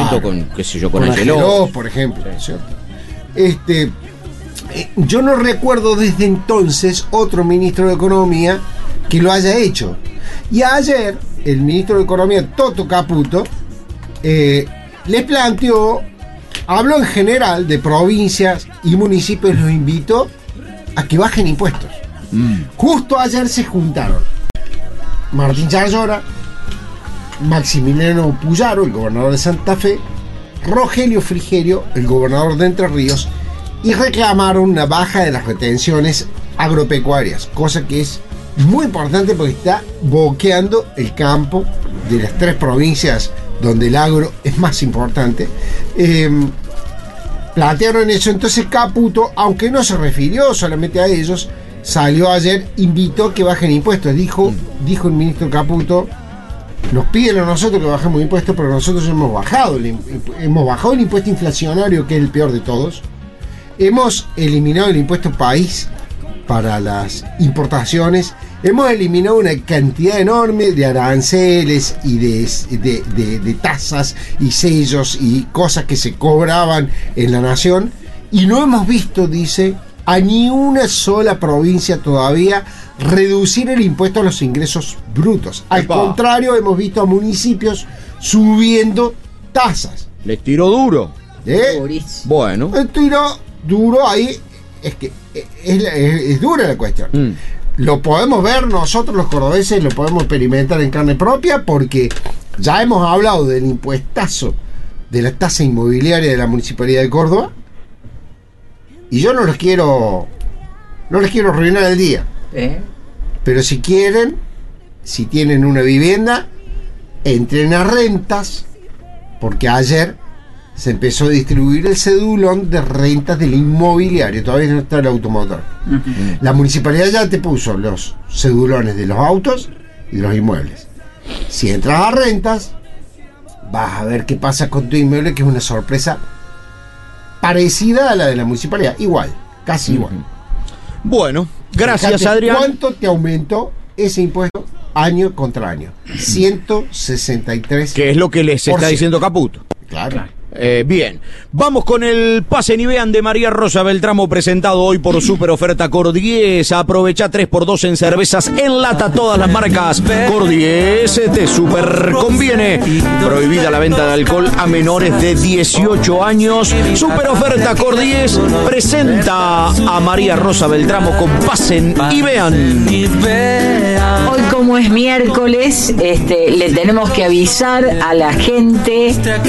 momento con, qué sé yo, con Angeló, por ejemplo, ¿cierto? Yo no recuerdo desde entonces otro ministro de Economía que lo haya hecho. Y ayer el ministro de Economía, Toto Caputo, le planteó, habló en general de provincias y municipios, los invitó a que bajen impuestos. Justo ayer se juntaron Martín Chayora, Maximiliano Puyaro, el gobernador de Santa Fe, Rogelio Frigerio, el gobernador de Entre Ríos, y reclamaron una baja de las retenciones agropecuarias, cosa que es muy importante porque está boqueando el campo de las 3 provincias donde el agro es más importante. Plantearon eso. Entonces Caputo, aunque no se refirió solamente a ellos, salió ayer, invitó a que bajen impuestos. Dijo el ministro Caputo: nos piden a nosotros que bajemos impuestos, pero nosotros hemos bajado el impuesto inflacionario, que es el peor de todos. Hemos eliminado el impuesto país para las importaciones. Hemos eliminado una cantidad enorme de aranceles y de tasas y sellos y cosas que se cobraban en la nación. Y no hemos visto, dice, a ni una sola provincia todavía reducir el impuesto a los ingresos brutos. Al contrario, hemos visto a municipios subiendo tasas. Les tiró duro. Bueno. El tiro duro ahí, es que es dura la cuestión. Lo podemos ver nosotros los cordobeses, lo podemos experimentar en carne propia, porque ya hemos hablado del impuestazo de la tasa inmobiliaria de la Municipalidad de Córdoba, y yo no les quiero arruinar el día. Pero si quieren, si tienen una vivienda, entren a rentas, porque ayer se empezó a distribuir el cedulón de rentas del inmobiliario. Todavía no está el automotor. La municipalidad ya te puso los cedulones de los autos y de los inmuebles. Si entras a rentas, vas a ver qué pasa con tu inmueble, que es una sorpresa parecida a la de la municipalidad. Igual, casi igual. Bueno, gracias, fíjate, Adrián. ¿cuánto te aumentó ese impuesto año contra año? 163%. Que es lo que les está diciendo Caputo. Claro. Bien, vamos con el pase y vean de María Rosa Beltramo, presentado hoy por Super Oferta Cordies. Aprovecha 3x2 en cervezas en lata, todas las marcas Cordies, te super conviene. Prohibida la venta de alcohol a menores de 18 años. Super Oferta Cordies presenta a María Rosa Beltramo con Pasen y Vean. Hoy, como es miércoles, le tenemos que avisar a la gente